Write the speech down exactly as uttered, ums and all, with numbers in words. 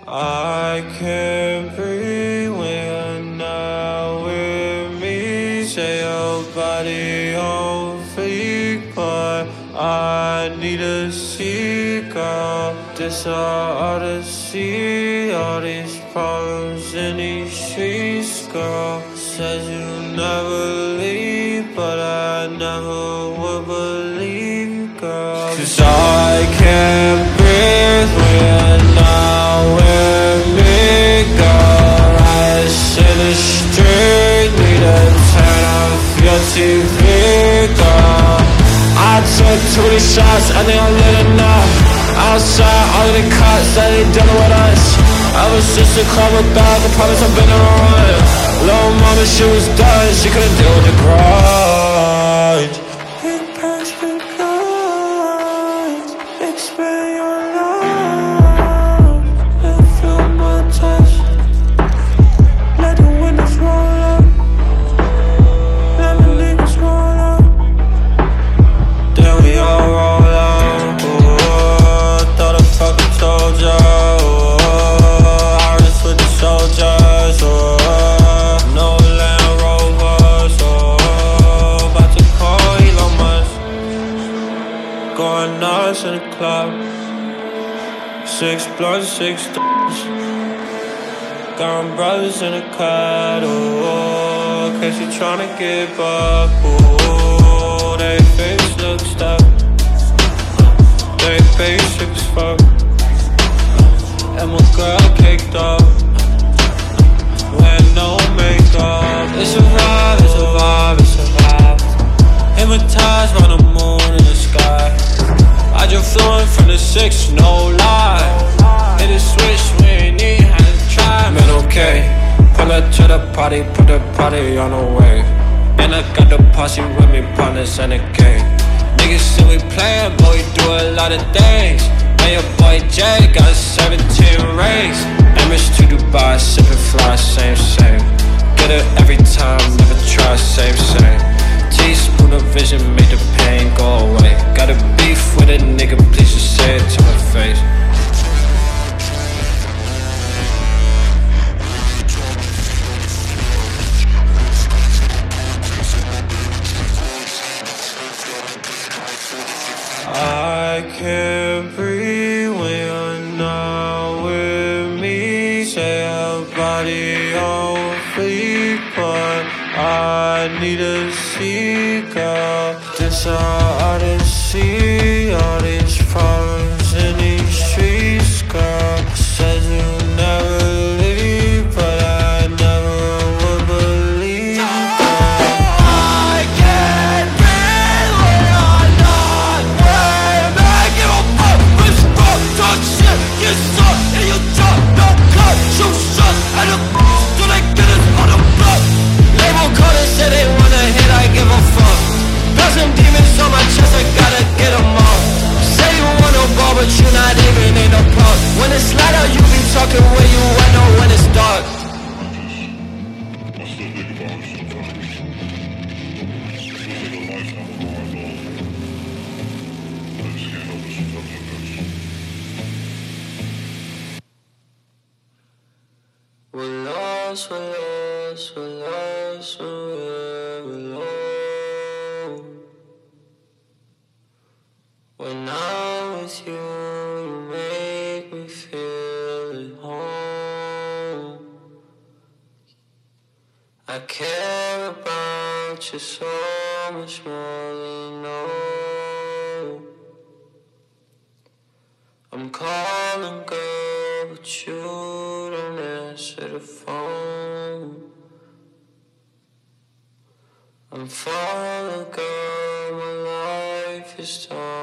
I can't breathe when you're not with me. Say your body on fleek, but I need to see, girl. This all odyssey, all these problems in these streets, girl. Says you never leave, but I never would believe you, girl. Cause I can't breathe when you're not with me, girl. I sit the street, need to turn off your T V, girl. I took too many shots, I think I lit enough. Outside, all of the cops that they dealing with us. I was just a clever dog, I promise I've been on a run. Little mama, she was done, she couldn't deal with the grind. Big packs, big guns, expand your love, and feel my touch. Let the windows roll up, let the niggas roll up. Then we all roll up, oh, thought I fucking told ya, oh, I was with the soldiers, oh, no Land Rovers, oh, about to call Elon Musk. Going nuts in the club, six blunts, six dollars. Got my brothers in the cut, oh, cause you tryna get up, oh, they face look stuck, they basic as fuck, and my girl caked up, wearing no makeup. It's a vibe, it's a vibe, it's a vibe. Hypnotized by the moon in the sky. I just flew in from the six, no lie. Hit a switch, we ain't need how to try. Man, okay, pull up to the party, put the party on the way. And I got the posse with me, partners and a gang. Niggas say we playin', but we do a lot of things. And your boy Jay got seventeen rings. Image to Dubai, sippin' fly, same, same. Get it every time, never try, same, same. Teaspoon of vision, make the pain go away. Got a beef with a nigga, please just say it to my face. I can't breathe when you're not with me. Say your body on fleek, but I need to see, girl. This all odyssey, all these problems in these streets, girl. Says you never leave, but I never would believe, girl. I can't breathe when you're not with me. I give a fuck, bitch, fuck, talk shit, get sucked, and you drop, no cut, shoot shots, and the f***s till they get us on the block. Label callers say they wanna hit, I give a fuck. Got some demons on my chest, I gotta get them off. Say you wanna ball, but you not even in the park. When it's light out, you be talking where you at, know when it's dark. I still think about it sometimes. It feels like a lifetime ago I know. I just can't help it sometimes I miss. We're lost, we're lost, we're lost, we're alone. When I'm with you, you make me feel at home. I care about you so much more than you know. I'm calling, girl, but you don't answer the phone. I'm falling, girl, my life is torn.